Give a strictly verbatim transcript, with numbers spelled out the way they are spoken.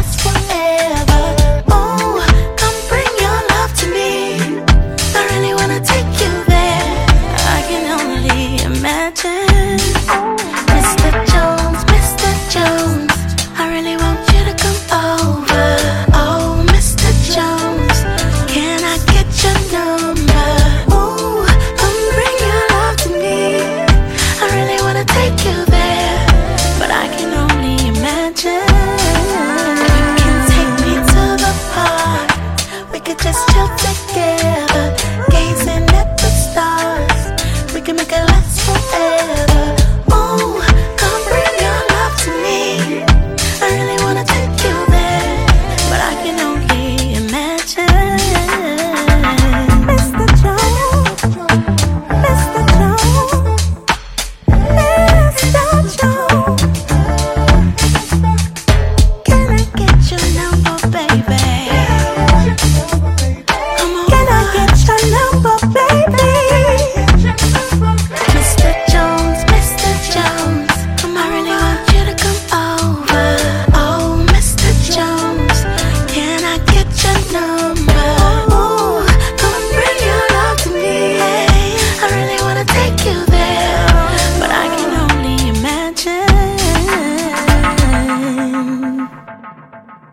last forever. Oh, come bring your love to me. I really wanna take you there. I can only imagine. Mister Jones, Mister Jones, I really want you to come over. Oh, Mister Jones, can I get your number? Oh, come bring your love to me. I really wanna take you there, but I can only imagine. You can take me to the park. We could just chill together, gazing at the stars. We can make it last forever. Oh, come bring your love to me. I really wanna take you there, but I can only imagine. Mister Jones, Mister Jones, Mister Jones, can I get your number, baby? Come on, can I get your number, baby? Mister Jones, Mister Jones, come, I really want you to come over. Oh, Mister Jones, can I get your number? Oh, come bring your love to me. I really wanna take you there, but I can only imagine.